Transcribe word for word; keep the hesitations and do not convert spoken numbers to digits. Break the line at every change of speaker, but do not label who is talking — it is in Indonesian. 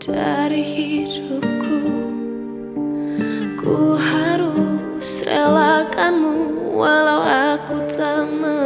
dari hidupku. Ku harus relakanmu walau aku tak mau.